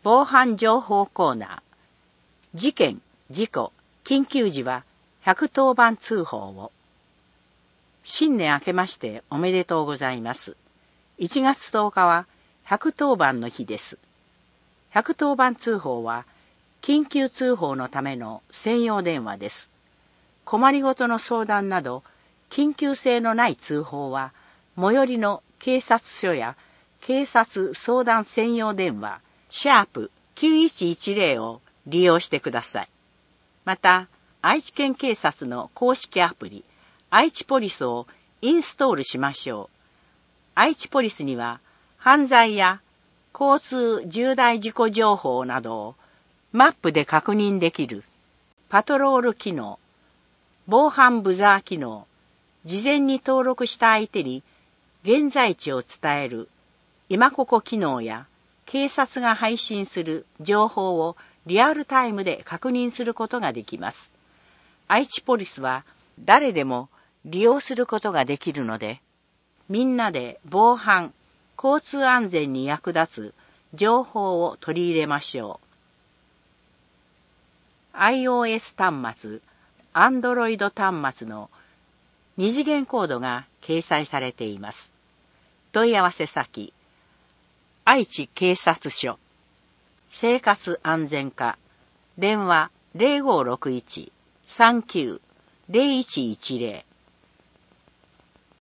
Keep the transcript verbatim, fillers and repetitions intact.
防犯情報コーナー。事件、事故、緊急時はひゃくとおばん通報を。新年明けましておめでとうございます。いちがつとおかはひゃくとおばんの日です。ひゃくとおばん通報は緊急通報のための専用電話です。困りごとの相談など緊急性のない通報は最寄りの警察署や警察相談専用電話シャープきゅういちいちゼロを利用してください。また、愛知県警察の公式アプリ愛知ポリスをインストールしましょう。愛知ポリスには犯罪や交通重大事故情報などをマップで確認できるパトロール機能、防犯ブザー機能、事前に登録した相手に現在地を伝える今ここ機能や警察が配信する情報をリアルタイムで確認することができます。愛知ポリスは誰でも利用することができるので、みんなで防犯、交通安全に役立つ情報を取り入れましょう。iOS 端末、Android 端末の二次元コードが掲載されています。問い合わせ先、愛知警察署、生活安全課、電話ゼロごろくいち さんきゅうゼロいちいちゼロ